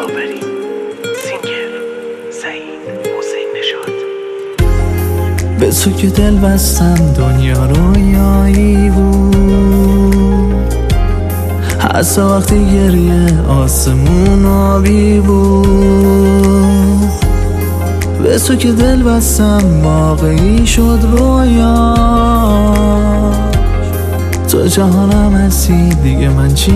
داوری سینگر سعید حسین نژاد. به تو که دل بستم دنیا رویایی بود، حتی وقتی گریه آسمون آبی بود. به تو که دل بستم واقعی شد رویا، تو جهانم هستی دیگه من چی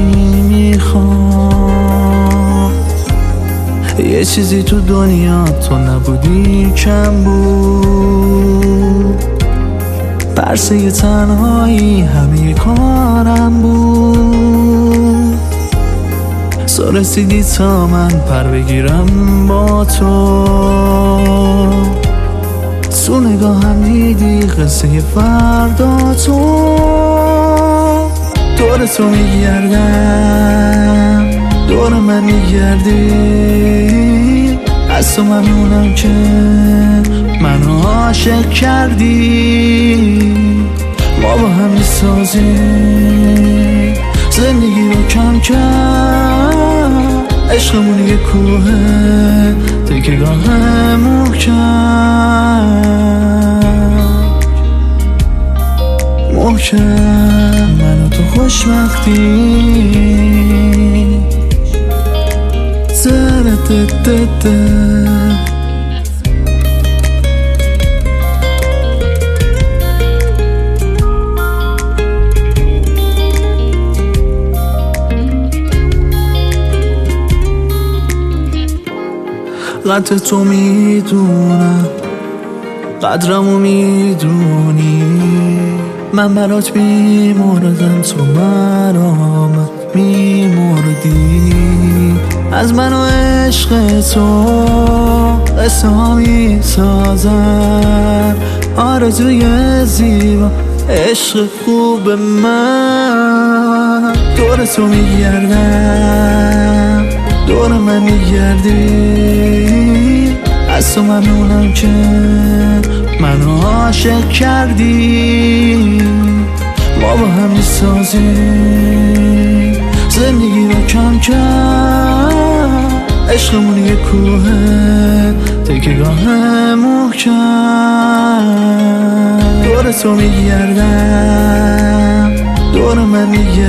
میخوام. یه چیزی تو دنیا تو نبودی کم بود، پرسه تنهایی همه کارم بود. سو رسیدی تا من پر بگیرم با تو، تو نگاهم دیدی قصه فردا تو. دور تو میگردم دور من میگردی، از تو ممنونم که منو عاشق کردی. ما با هم میسازیم زندگی رو کم کم، عشقمون یه کوه تکیه‌گاه محکم. من و تو خوشبختی قدر تو میدونم، قدرمو میدونی. من برات میمردم تو برام میمردی. از من و عشق تو قصه ها میسازن، آرزوی زیبا عشق خوب من. دور تو میگردم دور من میگردی، از تو ممنونم که منو عاشق کردی. ما با هم میسازیم زندگی رو کم کم، عشقمون یه کوه تکیه‌گاه محکم. دور تو میگردم دور من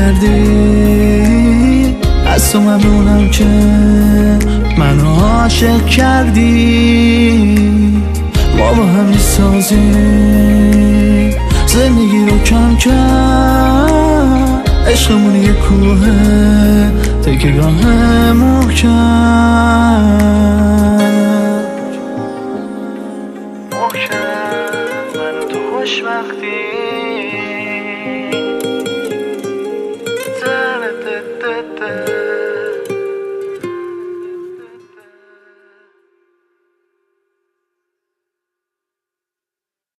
میگردی، از تو ممنونم که منو عاشق کردی. ما با هم میسازیم زندگی رو کم کم، عشقمون یه کوه تکیه‌گاه محکم. من و تو خوشبختی